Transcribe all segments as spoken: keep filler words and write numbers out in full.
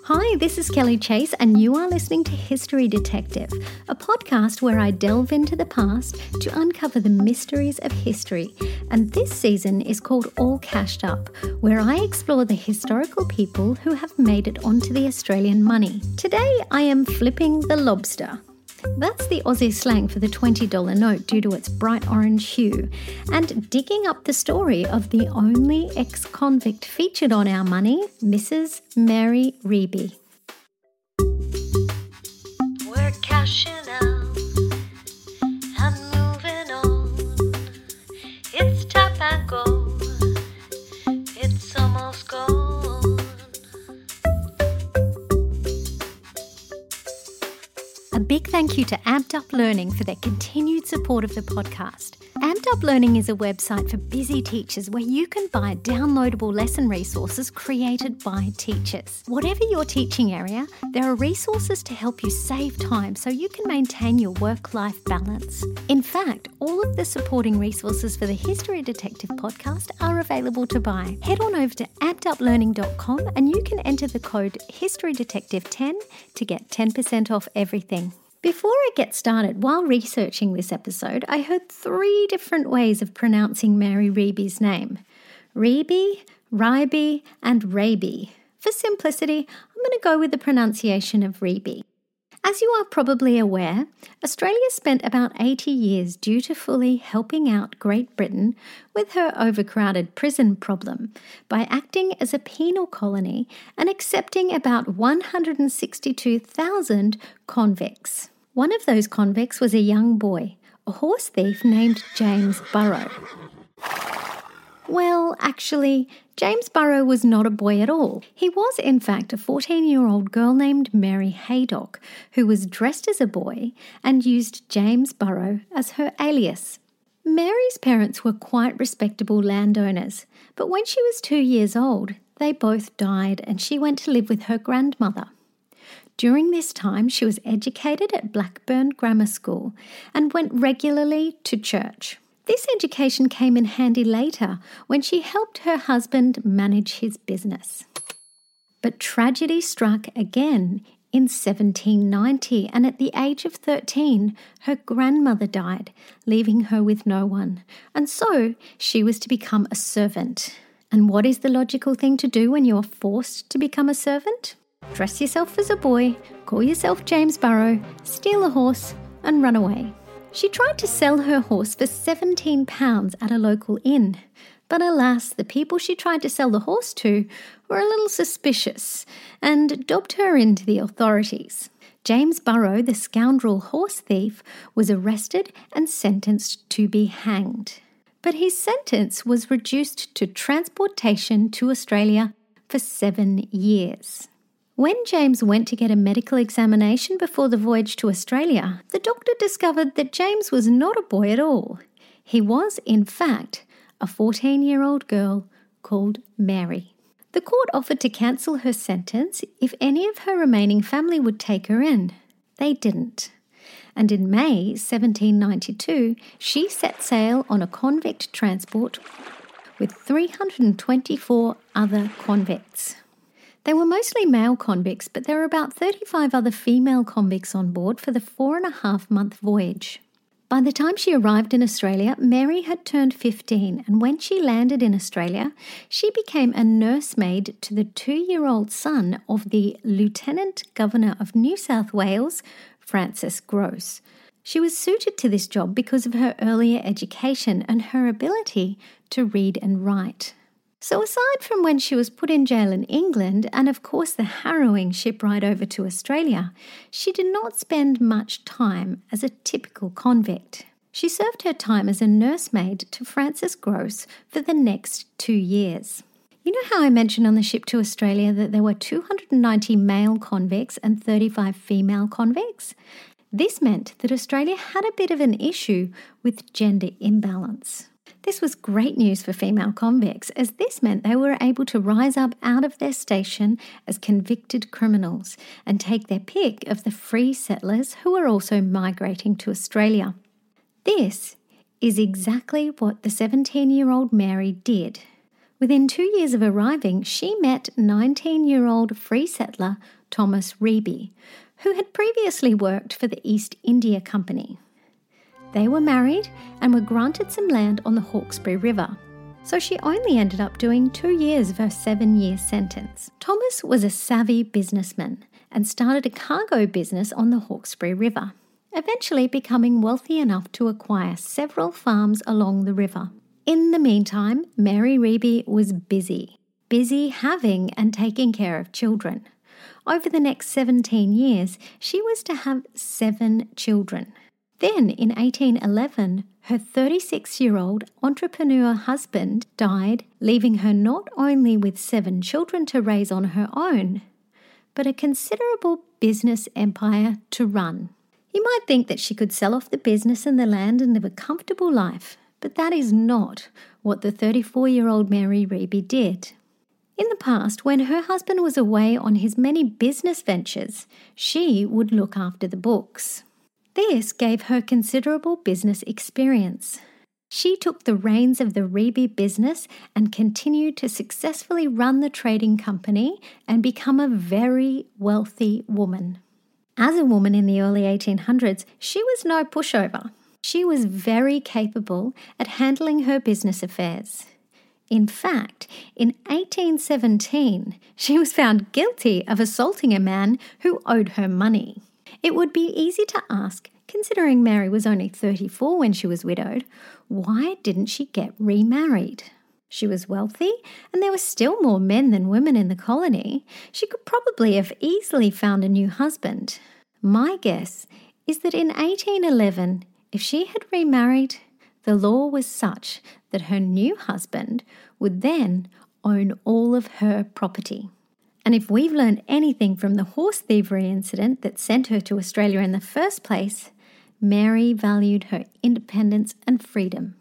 Hi, this is Kelly Chase, and you are listening to History Detective, a podcast where I delve into the past to uncover the mysteries of history. And this season is called All Cashed Up, where I explore the historical people who have made it onto the Australian money. Today, I am flipping the lobster. That's the Aussie slang for the twenty dollars note due to its bright orange hue, and digging up the story of the only ex-convict featured on our money, Missus Mary Reeby. We're cashing out and moving on. It's tap and go. It's almost gone. A big thank you to Amped Up Learning for their continued support of the podcast. Amped Up Learning is a website for busy teachers where you can buy downloadable lesson resources created by teachers. Whatever your teaching area, there are resources to help you save time so you can maintain your work-life balance. In fact, all of the supporting resources for the History Detective podcast are available to buy. Head on over to amped up learning dot com and you can enter the code history detective ten to get ten percent off everything. Before I get started, while researching this episode, I heard three different ways of pronouncing Mary Reeby's name. Reeby, Ryeby, and Raby. For simplicity, I'm going to go with the pronunciation of Reeby. As you are probably aware, Australia spent about eighty years dutifully helping out Great Britain with her overcrowded prison problem by acting as a penal colony and accepting about one hundred sixty-two thousand convicts. One of those convicts was a young boy, a horse thief named James Burrow. Well, actually, James Burrow was not a boy at all. He was, in fact, a fourteen-year-old girl named Mary Haydock, who was dressed as a boy and used James Burrow as her alias. Mary's parents were quite respectable landowners, but when she was two years old, they both died and she went to live with her grandmother. During this time, she was educated at Blackburn Grammar School and went regularly to church. This education came in handy later when she helped her husband manage his business. But tragedy struck again in seventeen ninety, and at the age of thirteen, her grandmother died, leaving her with no one. And so she was to become a servant. And what is the logical thing to do when you're forced to become a servant? Dress yourself as a boy, call yourself James Burrow, steal a horse, and run away. She tried to sell her horse for seventeen pounds at a local inn, but alas, the people she tried to sell the horse to were a little suspicious and dobbed her into the authorities. James Burrow, the scoundrel horse thief, was arrested and sentenced to be hanged. But his sentence was reduced to transportation to Australia for seven years. When James went to get a medical examination before the voyage to Australia, the doctor discovered that James was not a boy at all. He was, in fact, a fourteen-year-old girl called Mary. The court offered to cancel her sentence if any of her remaining family would take her in. They didn't. And in May seventeen ninety-two, she set sail on a convict transport with three hundred twenty-four other convicts. They were mostly male convicts, but there were about thirty-five other female convicts on board for the four and a half month voyage. By the time she arrived in Australia, Mary had turned fifteen, and when she landed in Australia, she became a nursemaid to the two-year-old son of the Lieutenant Governor of New South Wales, Francis Grose. She was suited to this job because of her earlier education and her ability to read and write. So aside from when she was put in jail in England and of course the harrowing ship ride over to Australia, she did not spend much time as a typical convict. She served her time as a nursemaid to Francis Grose for the next two years. You know how I mentioned on the ship to Australia that there were two hundred ninety male convicts and thirty-five female convicts? This meant that Australia had a bit of an issue with gender imbalance. This was great news for female convicts, as this meant they were able to rise up out of their station as convicted criminals and take their pick of the free settlers who were also migrating to Australia. This is exactly what the seventeen-year-old Mary did. Within two years of arriving, she met nineteen-year-old free settler Thomas Reeby, who had previously worked for the East India Company. They were married and were granted some land on the Hawkesbury River, so she only ended up doing two years of her seven-year sentence. Thomas was a savvy businessman and started a cargo business on the Hawkesbury River, eventually becoming wealthy enough to acquire several farms along the river. In the meantime, Mary Reeby was busy, busy having and taking care of children. Over the next seventeen years, she was to have seven children. Then, in eighteen eleven, her thirty-six-year-old entrepreneur husband died, leaving her not only with seven children to raise on her own, but a considerable business empire to run. You might think that she could sell off the business and the land and live a comfortable life, but that is not what the thirty-four-year-old Mary Reeby did. In the past, when her husband was away on his many business ventures, she would look after the books. This gave her considerable business experience. She took the reins of the Reeby business and continued to successfully run the trading company and become a very wealthy woman. As a woman in the early eighteen hundreds, she was no pushover. She was very capable at handling her business affairs. In fact, in eighteen seventeen, she was found guilty of assaulting a man who owed her money. It would be easy to ask, considering Mary was only thirty-four when she was widowed, why didn't she get remarried? She was wealthy, and there were still more men than women in the colony. She could probably have easily found a new husband. My guess is that in eighteen eleven, if she had remarried, the law was such that her new husband would then own all of her property. And if we've learned anything from the horse thievery incident that sent her to Australia in the first place, Mary valued her independence and freedom.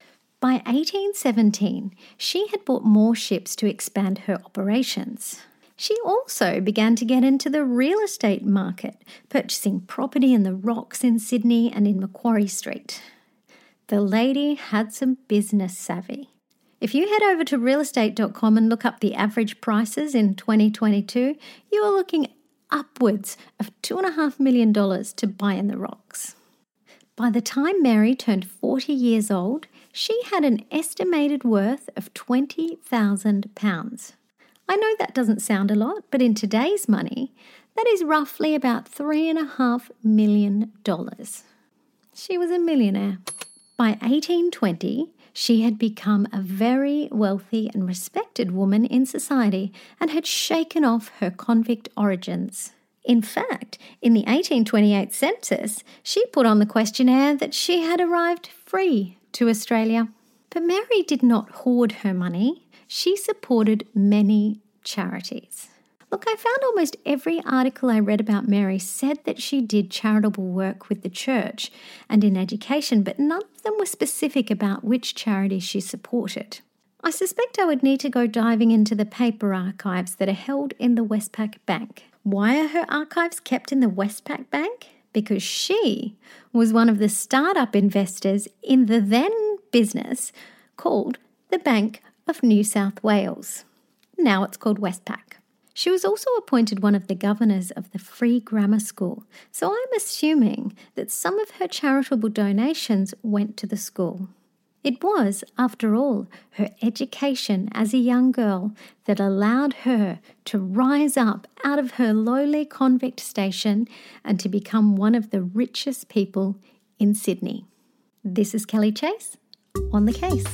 By eighteen seventeen, she had bought more ships to expand her operations. She also began to get into the real estate market, purchasing property in the Rocks in Sydney and in Macquarie Street. The lady had some business savvy. If you head over to real estate dot com and look up the average prices in twenty twenty-two, you are looking upwards of two point five million dollars to buy in the Rocks. By the time Mary turned forty years old, she had an estimated worth of twenty thousand pounds. I know that doesn't sound a lot, but in today's money, that is roughly about three point five million dollars. She was a millionaire. By eighteen twenty, she had become a very wealthy and respected woman in society and had shaken off her convict origins. In fact, in the eighteen twenty-eight census, she put on the questionnaire that she had arrived free to Australia. But Mary did not hoard her money. She supported many charities. Look, I found almost every article I read about Mary said that she did charitable work with the church and in education, but none of them were specific about which charities she supported. I suspect I would need to go diving into the paper archives that are held in the Westpac Bank. Why are her archives kept in the Westpac Bank? Because she was one of the startup investors in the then business called the Bank of New South Wales. Now it's called Westpac. She was also appointed one of the governors of the Free Grammar School, so I'm assuming that some of her charitable donations went to the school. It was, after all, her education as a young girl that allowed her to rise up out of her lowly convict station and to become one of the richest people in Sydney. This is Kelly Chase on The Case.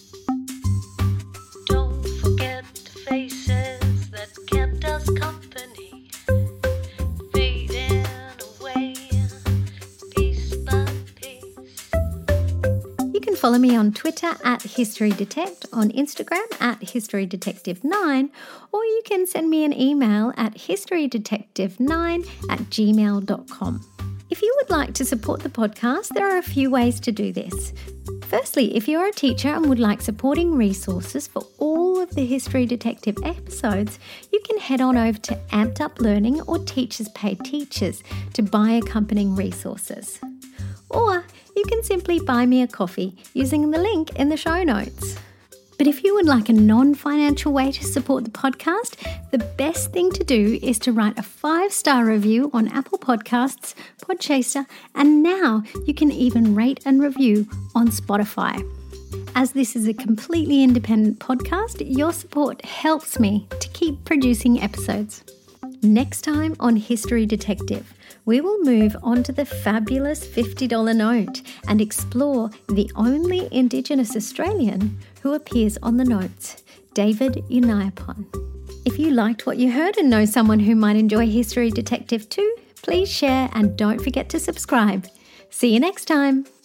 Don't forget the faces that kept us company, fading away piece by piece. You can follow me on Twitter at History Detect, on Instagram at History Detective nine, or you can send me an email at history detective nine at gmail dot com. If you would like to support the podcast, there are a few ways to do this. Firstly, if you're a teacher and would like supporting resources for all of the History Detective episodes, you can head on over to Amped Up Learning or Teachers Pay Teachers to buy accompanying resources. Or you can simply buy me a coffee using the link in the show notes. But if you would like a non-financial way to support the podcast, the best thing to do is to write a five-star review on Apple Podcasts, Podchaser, and now you can even rate and review on Spotify. As this is a completely independent podcast, your support helps me to keep producing episodes. Next time on History Detective, we will move on to the fabulous fifty dollars note and explore the only Indigenous Australian who appears on the notes, David Unaipon. If you liked what you heard and know someone who might enjoy History Detective too, please share and don't forget to subscribe. See you next time.